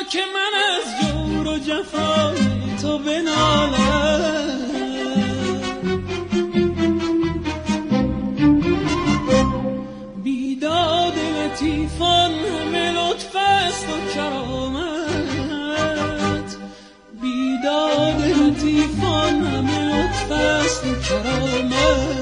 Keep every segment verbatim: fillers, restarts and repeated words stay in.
که من از جور و جفای تو بنالم. بیداد لطیفان همه لطف است و کرامت، بیداد لطیفان همه لطف است و کرامت.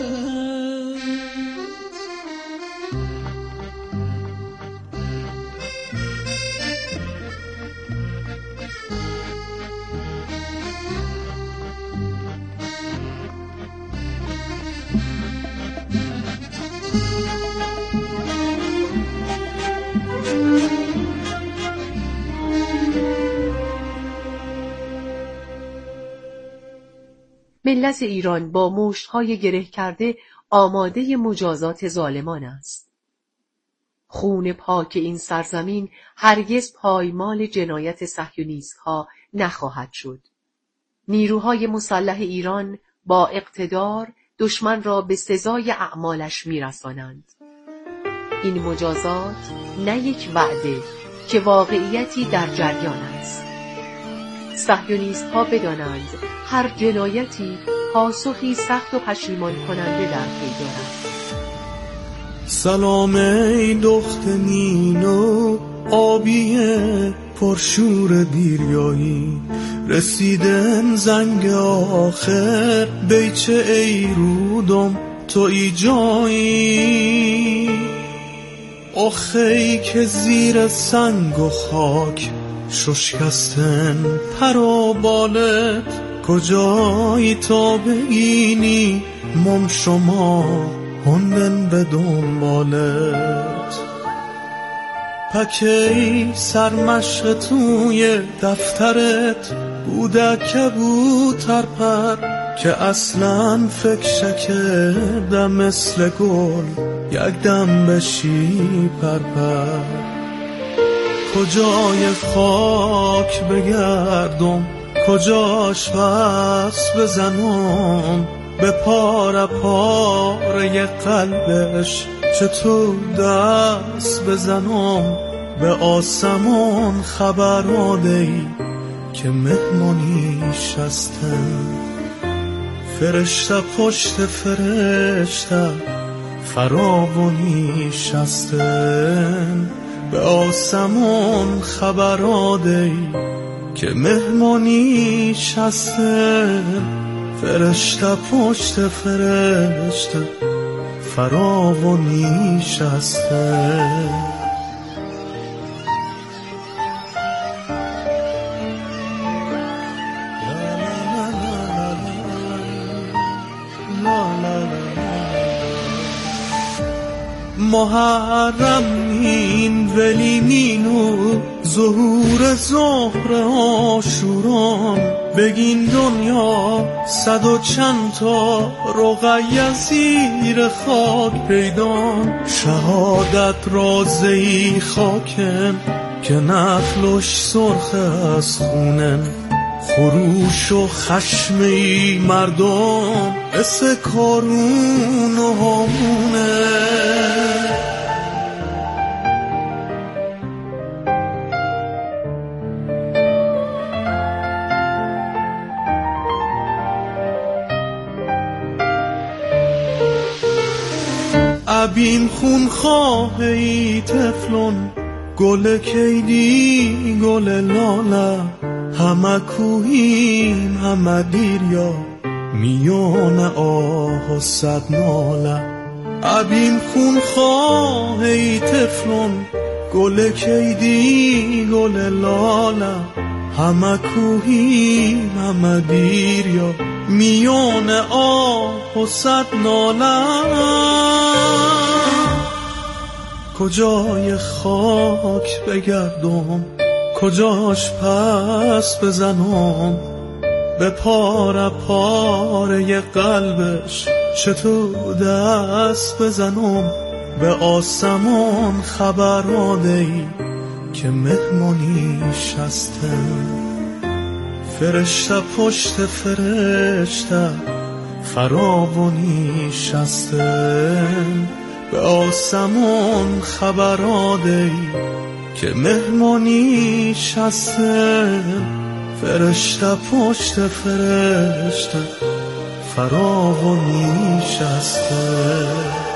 ملت ایران با مشت‌های گره کرده آماده مجازات ظالمان است. خون پاک این سرزمین هرگز پایمال جنایت صهیونیست‌ها نخواهد شد. نیروهای مسلح ایران با اقتدار دشمن را به سزای اعمالش می‌رسانند. این مجازات نه یک وعده که واقعیتی در جریان است. صهیونیست‌ها بدانند هر جنایتی پاسخی سخت و پشیمان کننده در پی دارد. سلام ای دخت نینو آبی پرشور دیریایی، رسیدن زنگ آخر بیچه ای رودم تو ای جایی. آخی که زیر سنگ و خاک ششکستن پر و بالت، کجایی تا بگینی مم شما هندن به دنبالت. پکی سرمشق توی دفترت بوده که بود ترپر، که اصلا فکر شکردم مثل گل یک دم بشی پرپر. کجای خاک بگردم کجاش پس بزنم، به پاره پاره قلبش چطور دست بزنم. به آسمان خبر آدهی که مهمانیش هستن، فرشته پشت فرشته فراوانیش هستن. به آسمان خبر آدهی که مهمانیش هستن، فرشته پشت فرشته فراوانیش هستن. محرم این ولی نینو ظهور ظهر عاشوران، بگین دنیا صد و چند تا رقیه زیر خاک پیدان. شهادت رازی خاکن که نخلش سرخ از خونن، خروش و خشمی مردم اسه کارون و همونه. ابیم خون خواهی تفلون گل کیدی گل لاله، همه کوهیم همه دیریا میون آه و صد ناله. ابیم خون خواهی تفلون گل کیدی گل لاله، همه کوهیم همه دیریا میون آه و صد ناله. کجای خاک بگردم کجاش پس بزنم، به پاره پاره قلبش چطور دست بزنم. به آسمان خبر آدهی که مهمانیش هستن، فرشته پشت فرشته فراوانیش هستن. به آسمان خبر آدهی که مهمانیش هسته، فرشته پشت فرشته فراوانیش هسته.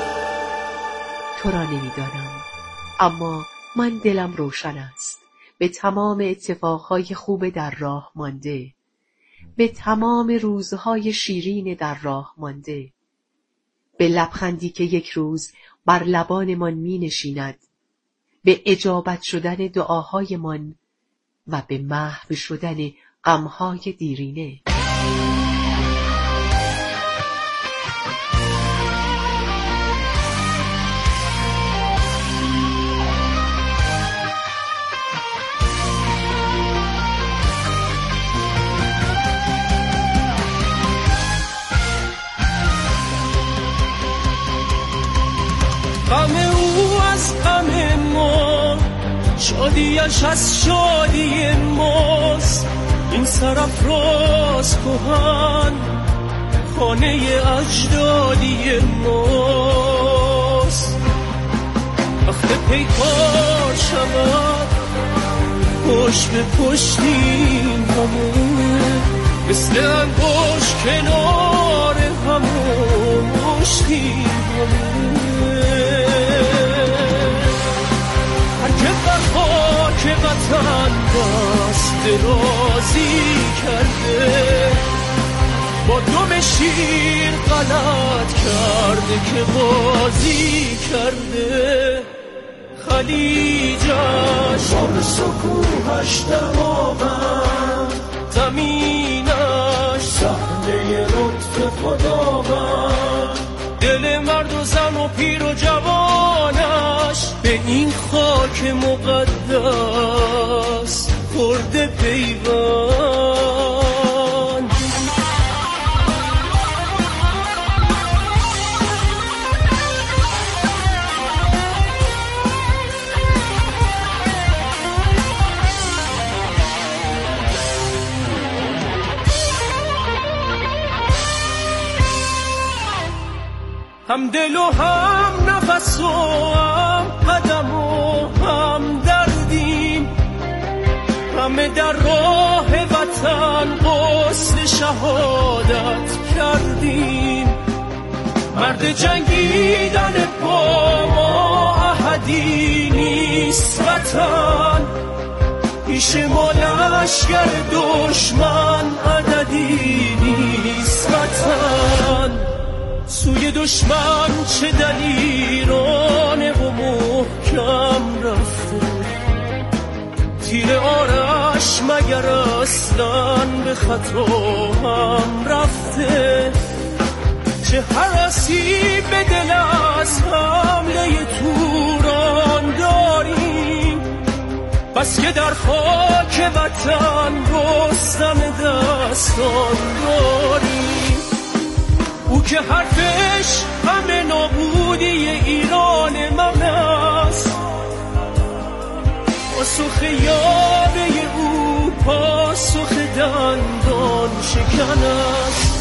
تو را نمیدانم، اما من دلم روشن است به تمام اتفاقهای خوب در راه مانده، به تمام روزهای شیرین در راه مانده، به لبخندی که یک روز بر لبانمان می نشیند، به اجابت شدن دعاهایمان و به محو شدن غمهای دیرینه. غم او از غم ما، شادیش از شادی ماست. این سرافراز کهن خانه اجدادی ماست. وقت پیکار شود پشت به پشتیم همونه، مثل انگوش کنار همون مشتیم همونه. که وطن دست درازی کرده، با دم شیر غلط کرده که بازی کرده. خلیجش شام سکوهش دماغم، زمینش صحنه لطف خداوند. دل مرد و زن و پیر و جوانش به این خاک مقدس خورده پیوند. هم دل و هم نفس و هم قدم و هم دردیم، همه در راه وطن غسل شهادت کردیم. مرد جنگیدن با ما احدی نیست وطن، پیش ما لشکر دشمن عددی نیست وطن. سوی دشمن چه دلیرانه و محکم رفته، تیر آرش مگر اصلاً به خطا هم رفته. چه هرسی به دل از حمله توران داریم، بس که در خاک وطن رستم دستان داریم. او که حرفش همه نابودی ایران من است، پاسخ یابه او پاسخ دندان شکن است.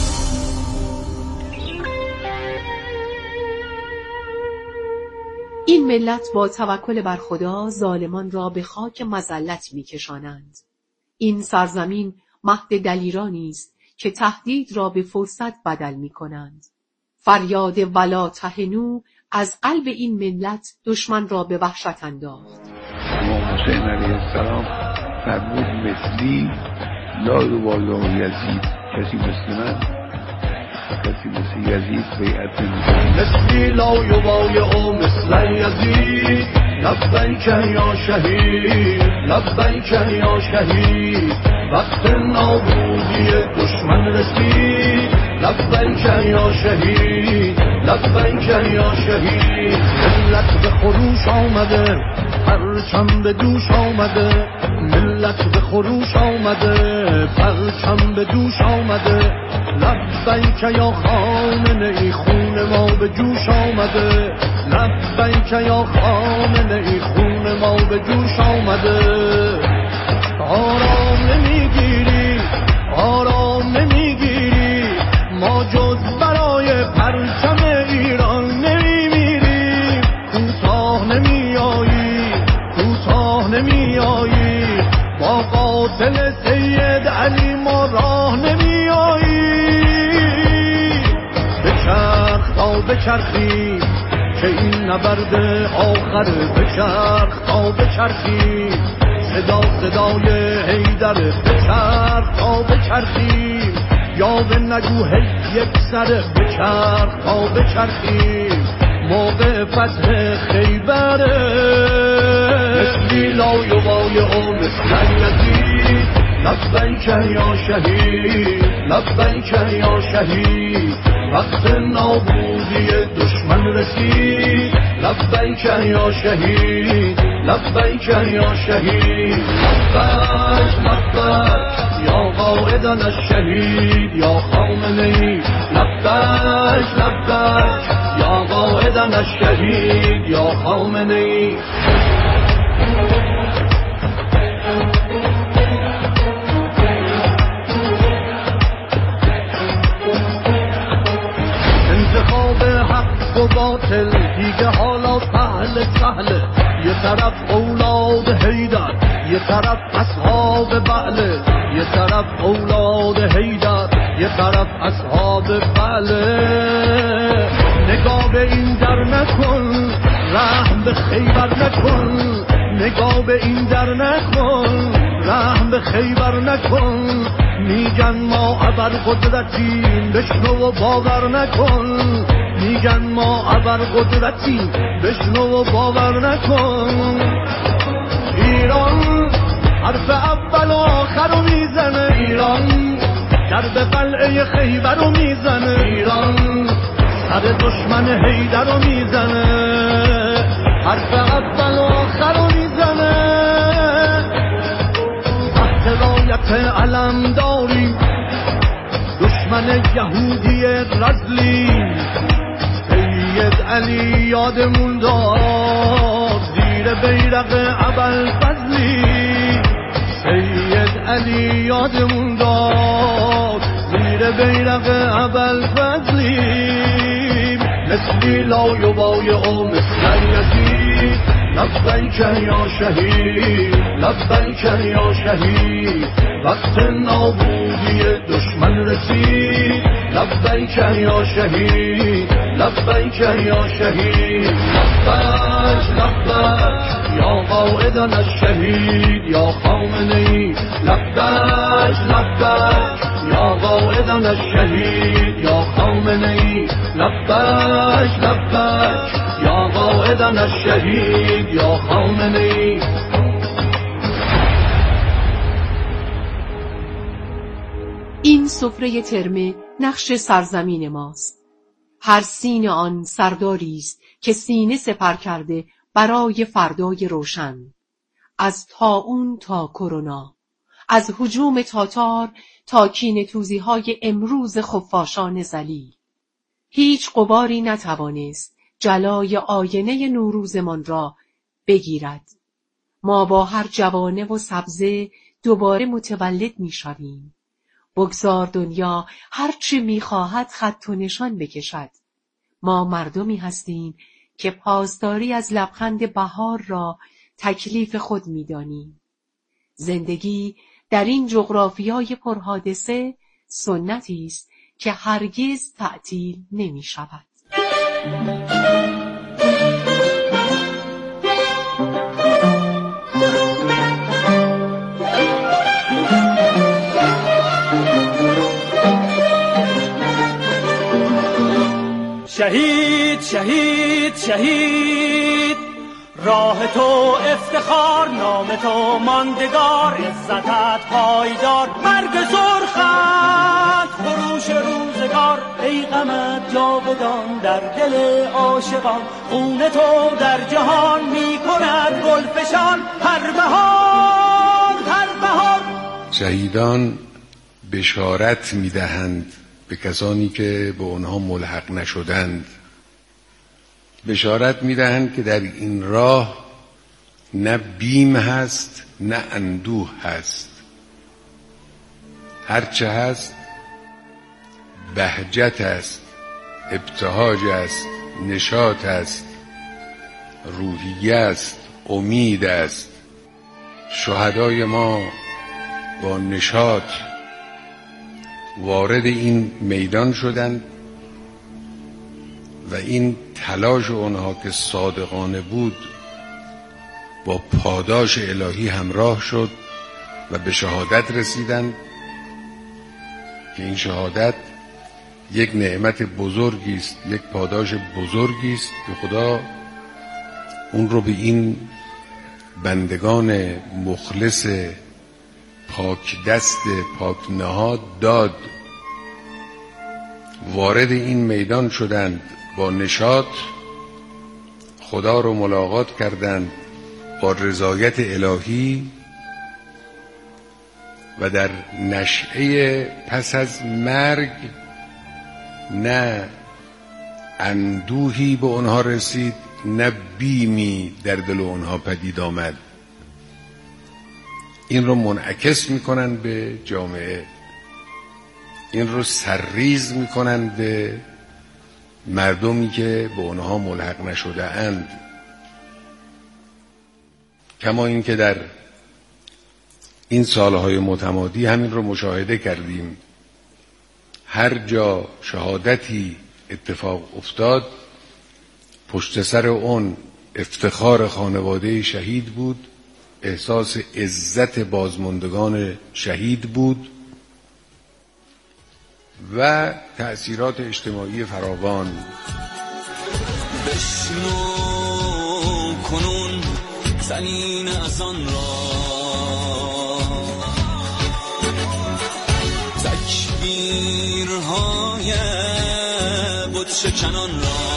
این ملت با توکل بر خدا ظالمان را به خاک مذلت می‌کشانند. این سرزمین مهد دلیرانی است که تهدید را به فرصت بدل می‌کنند. فریاد ولا تهنوا از قلب این ملت دشمن را به وحشت انداخت. امام حسین علیه السلام فرمود مثلی لا یبالی یزید، کسی مثل من، کسی مثل یزید بیعت نمی‌کنه. مثلی لا یبالی مثل یزید، لبیک یا شهید، لبیک یا شهید. وقت نابودی دشمن رسید، لبیک یا شهید، لبیک یا شهید. ملت به خروش آمده، پرچم به دوش آمده، ملت به خروش آمده، پرچم به دوش آمده. لبیک یا خامنه ای، خون ما به جوش آمده، لبیک یا خامنه ای، خون ما به جوش آمده. آرام نمیگیری، آرام نمیگیری، ما جز برای پرچم ایران نمیمیریم. کوتاه نمیایی، کوتاه راه نمی آیی، با قاتل سید علی ما راه نمی آیی. بچرخ تا بچرخی که این نبرد آخره، بچرخ تا بچرخی صدا صدای حیدر، بچرخ تا بچرخی یا به نگو هی یک سره، بچرخ تا بچرخی موقع فتح خیبره. مثلی لایوای او مثل یزید، لبیک یا شهید، لبیک یا شهید، وقت نابودی دشمن رسید. لبیک یا شهید، لبیک یا شهید، لبیک لبیک یا قائدنا الشهید یا خامنه‌ای. لبیک لبیک یا قائدنا الشهید یا خامنه‌ای. انتخاب حق و باطل دیگه حالا سهل سهله، یه طرف اولاد حیدر، یه طرف اصحاب بعله، یه طرف اولاد حیدر، یه طرف اصحاب بعله. نگاه به این در نکن، رحم به خیبر نکن، نگاه به این در نکن، رحم به خیبر نکن. میگن ما ابر قدرتیم، بشنو و باور نکن، میگن ما ابر قدرتیم، بشنو و باور نکن. ایران حرف اول و آخر رو میزنه، ایران درب قلعه خیبر رو میزنه، ایران سر دشمن حیدر رو میزنه، حرف اول و آخر رو میزنه. تحت رایت علم داریم دشمن یهودی رزلی، سید علی یادمون داد زیر بیرق ابوالفضلی، سید علی یادمون داد زیر بیرق ابوالفضلی. مثلی لایوای او مثل یزید، لبیک یا شهید، لبیک یا شهید، وقت نابودی دشمن رسید. لبیک یا شهید، لبیک یا شهید، لبیک لبیک یا قائدنا الشهید یا خامنه‌ای. لبیک لبیک یا قائدنا الشهید یا خامنه‌ای. لبیک لبیک یا قائدنا الشهید یا خامنه‌ای. این سفره ترمه نقش سرزمین ماست. هر سین آن سرداری است که سینه سپر کرده برای فردای روشن. از طاعون تا کرونا، از هجوم تاتار تا کینه‌توزی های امروز خفاشان ذلیل، هیچ غباری نتوانست جلای آینه نوروزمان را بگیرد. ما با هر جوانه و سبزه دوباره متولد می شویم. بگذار دنیا هرچی می خواهد خط و نشان بکشد. ما مردمی هستیم که پاسداری از لبخند بهار را تکلیف خود می دانیم. زندگی در این جغرافیای پرحادثه سنتی است که هرگز تعطیل نمی شود. شهید شهید شهید، راه تو افتخار، نام تو ماندگار، عزتت پایدار، مرگ سرخت خروش روزگار، ای غمت جاودان در دل عاشقان، خون تو در جهان می کند گلفشان، هر بهار هر بهار. شهیدان بشارت می دهند به کسانی که به آنها ملحق نشدند، بشارت میدهند که در این راه نه بیم هست نه اندوه هست، هرچه هست بهجت است، ابتهاج است، نشاط است، روحیه است، امید است. شهدای ما با نشاط وارد این میدان شدند و این تلاش اونها که صادقانه بود با پاداش الهی همراه شد و به شهادت رسیدند که این شهادت یک نعمت بزرگی است، یک پاداش بزرگی است که خدا اون رو به این بندگان مخلص پاک دست پاک نهاد داد. وارد این میدان شدند با نشاط، خدا رو ملاقات کردند با رضایت الهی و در نشأه پس از مرگ نه اندوهی به آنها رسید، نه بیمی در دل آنها پدید آمد. این رو منعکس میکنن به جامعه، این رو سرریز میکنن به مردمی که به آنها ملحق نشده اند. کما این که در این سالهای متمادی همین رو مشاهده کردیم، هر جا شهادتی اتفاق افتاد پشت سر اون افتخار خانواده شهید بود، احساس عزت بازماندگان شهید بود و تأثیرات اجتماعی فراوان. بشنو کنون زنین ازان را، تکبیرهای بت شکنان را،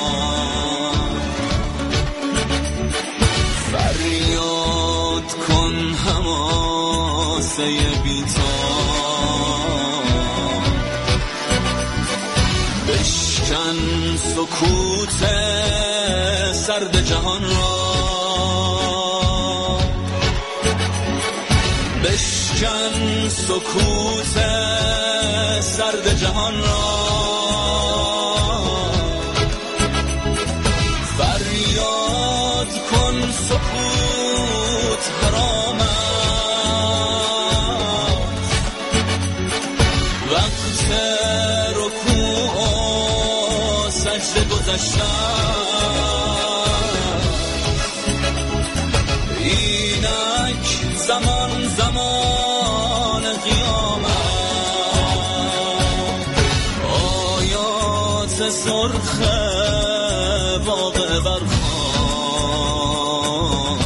فریاد کن حماسه بیتاب، بشکن سکوت سرد جهان را، بشکن سکوت سرد جهان را، فریاد کن سکوت حرام است، وقت رکوع و سجده گذشته، اینک زمان زمان قیامت، آیات سرخ واقع برخوان،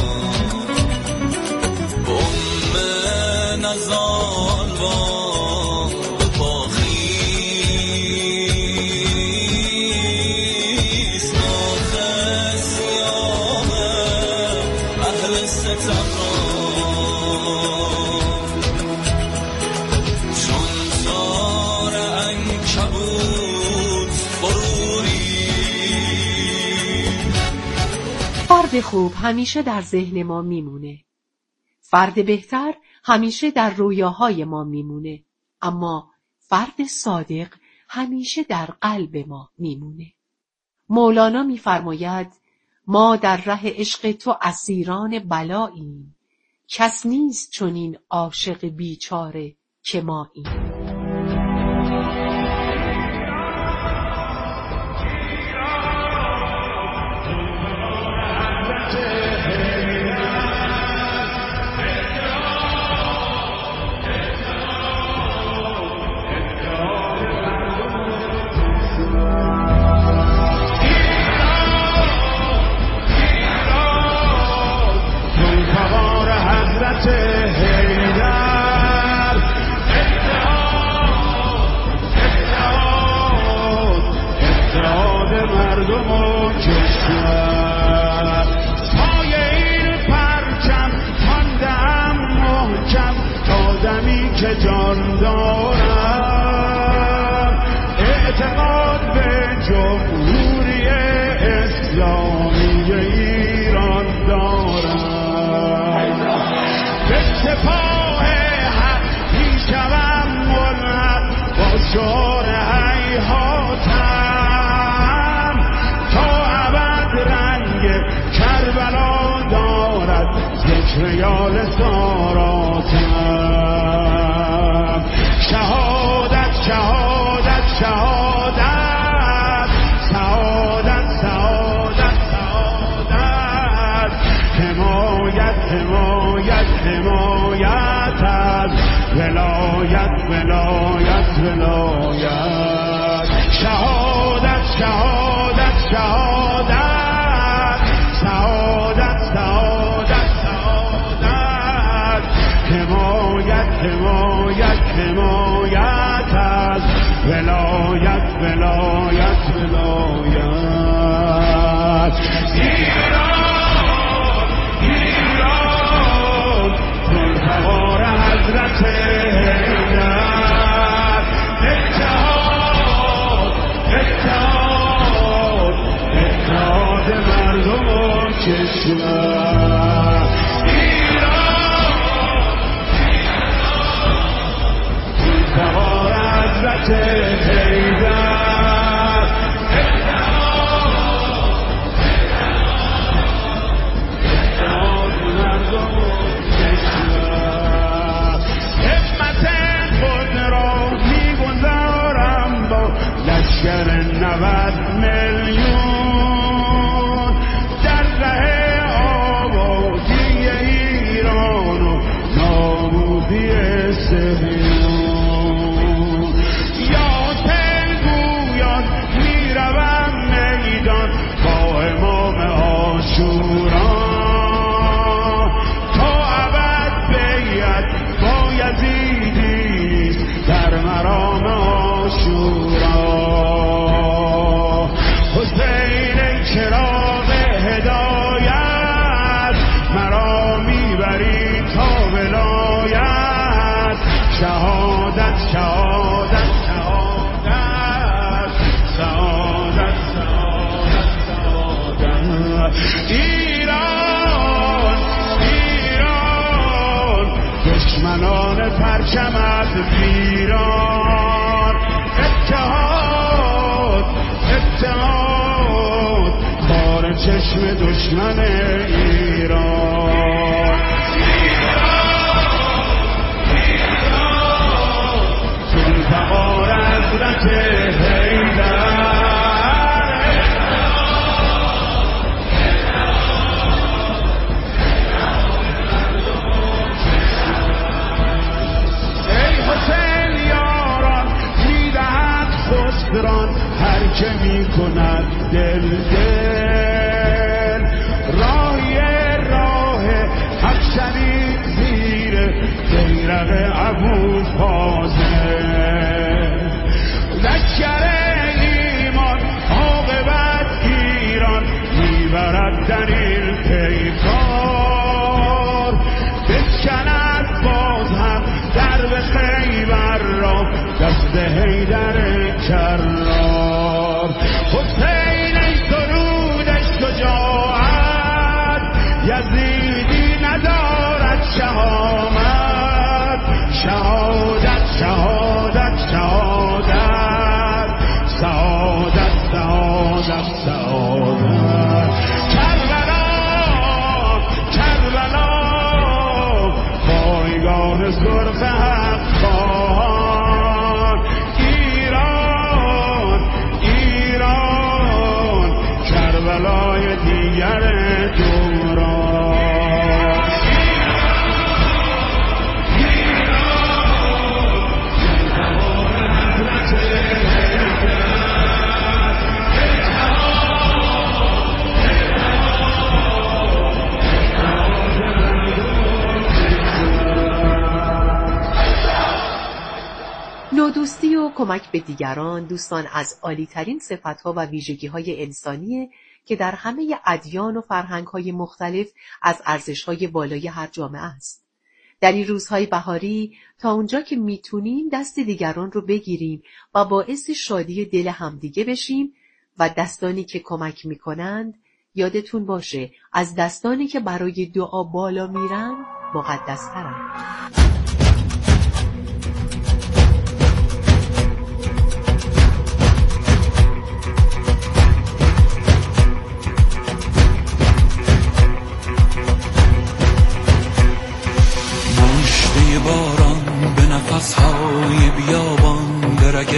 ام نزال با پاخیز، ناخ سیاه اهل ستم را، فرد خوب همیشه در ذهن ما میمونه. فرد بهتر همیشه در رویاهای ما میمونه. اما فرد صادق همیشه در قلب ما میمونه. مولانا میفرماید ما در ره عشق تو اسیران بلاییم، کس نیست چنین عاشق بیچاره که ماییم. حضرت حیدر یک ریال ساراتم. شهادت شهادت شهادت، سعادت سعادت سعادت، حمایت حمایت حمایت از ولایت ولایت ولایت. شهادت شهادت شهادت، سعادت سعادت سعادت، حمایت حمایت حمایت از ولایت ولایت ولایت. ایران ایران ذوالفقار حضرت حیدر، اتحاد اتحاد اتحاد مردم و کشور. ایران ذوالفقار حضرت حیدر، اتحاد مردم و کشور. همت خود را میگذارم با لشکر نود میلیون در ره آبادی ایران و نابودی صهیون. یا تلگویان میروم میدان با امام عاشورا، تا ابد بیعت با یزیدیست در مرام عاشورا. حسین چراغ هدایت، مرا میبری تا ولایت. شهادت شهادت شهادت، سعادت سعادت سعادت. ایران ایران دشمنان پرچمت ویران. اتحاد اتحاد بار چشم دشمن ایران. ذوالفقار حضرت حیدر، ای حسین یاران میدهد خسران هر که میکند دل دل. راهی راه حق شدید زیر بیرق ابوالفاضل. لشکر ایمان عاقبت ایران میبرد در این پیکار. بشکند باز هم درب خیبر را دست حیدر کرار. حسین ای درود شجاعت، یزیدی ندارد شهامت. شهادت شهادت شهادت، سعادت سعادت سعادت. کربلا کربلا پایگاه سرخ حقان. ایران ایران کربلای دیگر دوران. نودوستی و کمک به دیگران دوستان از عالی‌ترین صفت‌ها و ویژگی‌های انسانیه که در همه ادیان و فرهنگ‌های مختلف از ارزش‌های بالای هر جامعه است. در این روزهای بهاری تا اونجا که میتونیم دست دیگران رو بگیریم و باعث شادی دل همدیگه بشیم و دستانی که کمک میکنند یادتون باشه از دستانی که برای دعا بالا میرن مقدس‌ترن.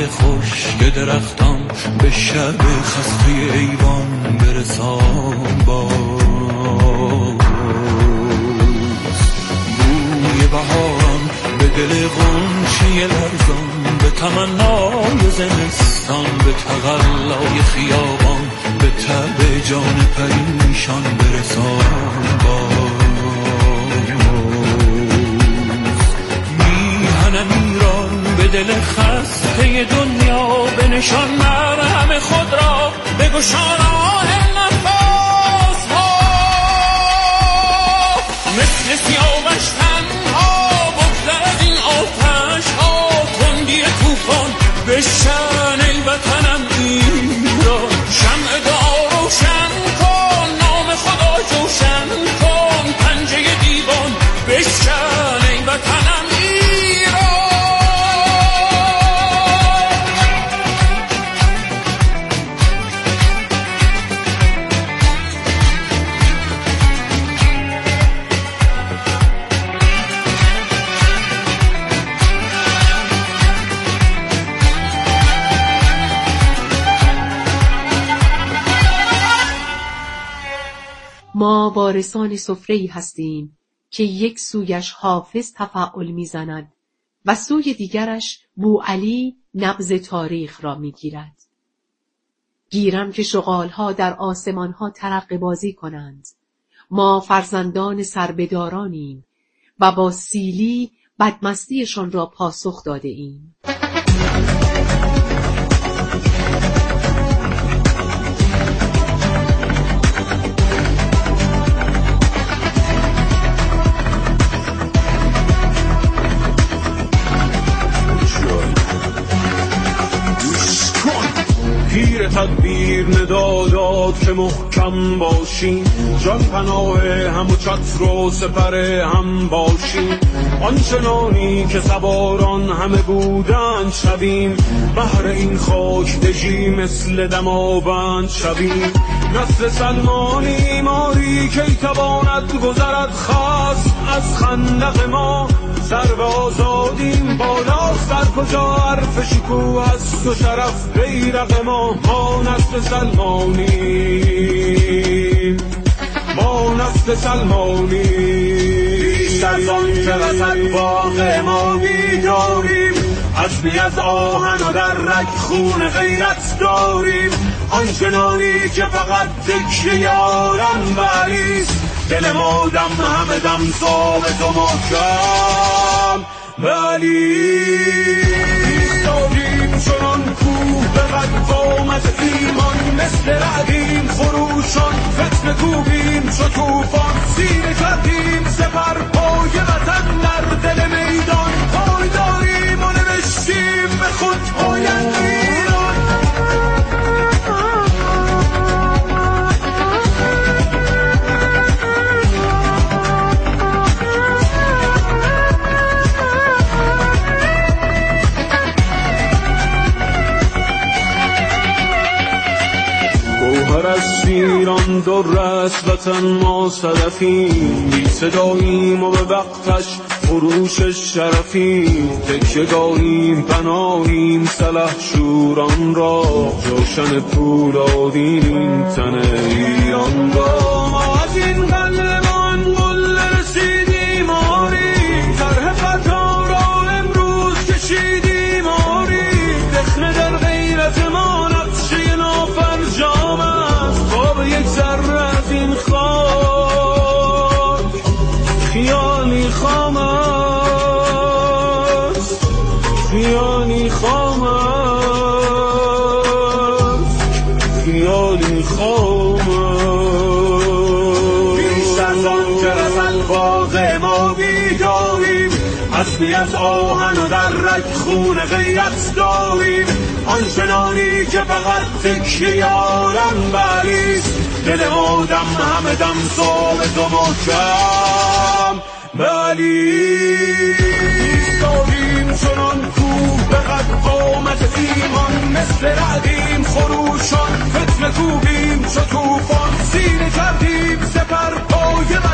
خشک درختان به شب خسته ایوان برسان باز. بوی بهاران به دل غنچه لرزان، به تمنای زمستان، به تقلای خیابان، به تب جان پریشان برسان باز. میهنم ایران به دل خسته دنیا، به نشان مرهم خود را بگشا راه نفس ها. مثل سیاوش تنها بگذرد این آتش ها، تندی طوفان بشکن ای وطنم ایران. شمع دعا روشن کن، نام خدا جوشن کن، پنجه دیوان بشکن ای وطنم ایران. ما وارثان سفره‌ای هستیم که یک سویش حافظ تفاعل می‌زند و سوی دیگرش بوعلی نبض تاریخ را می‌گیرد. گیرم که شغال‌ها در آسمان‌ها ترقه بازی کنند. ما فرزندان سربدارانیم و با سیلی بدمستیشان را پاسخ داده ایم. پیر تدبیر ندا داد که محکم باشیم، جان پناه هم و چتر و سپر هم باشیم. آنچنانی که سواران همه بودند شویم، بهر این خاک دژی مثل دماوند شویم. نسل سلمانی ماری که تواند گذرد خاص از خندق ما. سر به آزادیم بالا سر کجا حرف شکوه است و شرف بیرق ما. ما نسل سلمانیم، ما نسل سلمانیم. بیش از آن که رسد باغ ما می‌داریم، عزمی از آهن و در رگ خون غیرت داریم. آنچنانی که فقط تکیه آرم بریست، دل ما دم همه دم ثابت و محکم ولی ایستادیم چنان کوه به قد قامت ایمان. مثل رعدیم خروشان فتنه کوبیم چو طوفان. سینه کردیم سپر پای وطن در دل میدان. پای داریم و نوشتیم به خود آینده ایران. گوهر از ایران در است وطن ما صدفیم. بی صداییم و به وقتش فروشش شرفیم. تکیه‌گاهیم پناهیم سلح شوران را. جوشن پولادین این تن ایران را. ما از این قلمان گل رسیدیم آری. طرح خطا را امروز کشیدیم آری. دخنه در غیرت ما نقشه نافرجام است. باب یک ذره از این خاک خیالی خام است. خیالی خام است. خیالی خام است. بیش از آن که رسد باغ ما بیداریم، عزمی از آهن و در رگ خون غیرت داریم. آنچنانی که فقط تکیه آرم بریست، دل ما دم همه دم ثابت و محکم ولی ایستادیم چنان کوه به قد قامت ایمان. مثل رعدیم خروشان فتنه کوبیم چو طوفان. سینه کردیم سپر پای